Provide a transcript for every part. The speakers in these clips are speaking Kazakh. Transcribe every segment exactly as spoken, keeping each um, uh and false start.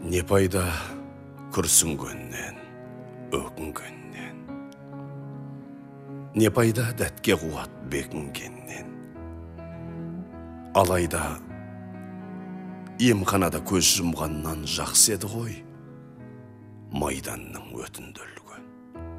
Не пайда күрсінгеннен, өкінгеннен. Не пайда дәтке қуат бекінгеннен. Алайда емханада көз жұмғаннан жақсы еді ғой, майданның өтінділген.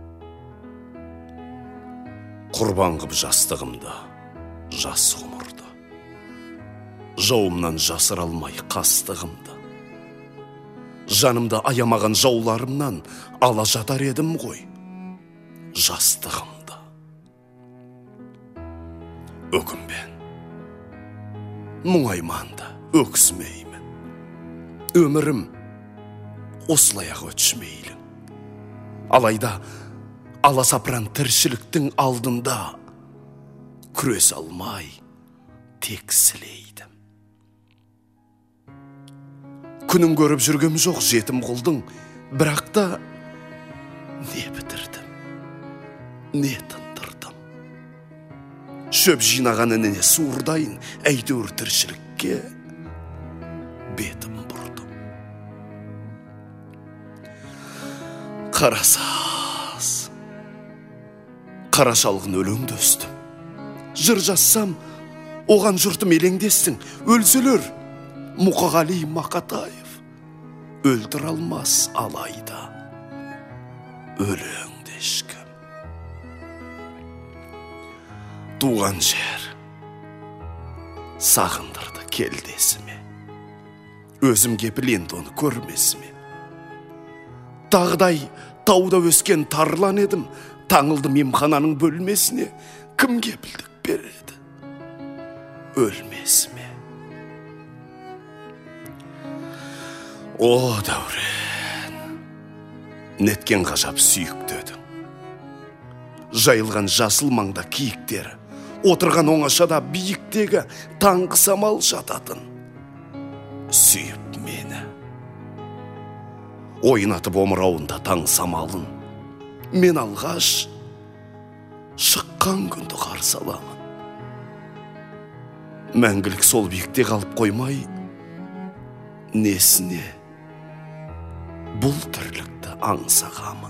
Құрбан қып жастығымда жас ғұмырды, жауымнан жасыр алмай қастығымды. Жанымда аямаған жауларымнан ала жатар едім ғой, жастығымды. Өкінбен, мұңайманды, өксімеймін. Өмірім осылаяқ өтшімейлін. Алайда аласапыран тіршіліктің алдында күрес алмай тек сілейдім. Күнін көріп жүргем жоқ жетім құлдың, бірақ та не бітірдім, не тындырдым. Шөп жинаған ініне суырдайын, әйтеуір тіршілікке бетім бұрдым. Қарасаз, қара шалғын өлеңді өстім. Жыр жазсам, оған жұртым елеңдестің, өлсілер. Мұқағали Мақатаев өлтір алмас алайда өлеңді ешкім. Туған жер сағындырды келдесіме, өзім кепіленді оны көрмесіме. Тағдай тауда өскен тарлан едім, таңылдым емхананың бөлмесіне, кім кепілдік береді өлмесіме. О, дәурен, неткен ғажап сүйікті едің. Жайылған жасыл маңда киіктері, отырған оңашада биіктегі таңғы самал жататын. Сүйіп мені, ойнатып омырауында таң самалын, мен алғаш шыққан күнді қарсы аламын. Мәңгілік сол биікте қалып қоймай, несіне бұл тірлікті аңсағамын.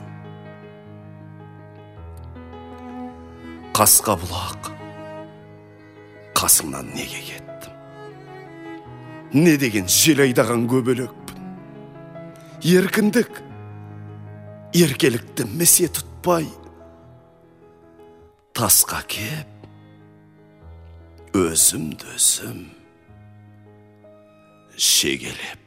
Қасқа бұлақ, қасыңнан неге кеттім? Не деген жел айдаған көбелекпін. Еркіндік, еркелікті місе тұтпай, тасқа кеп, өзімді өзім шегелеп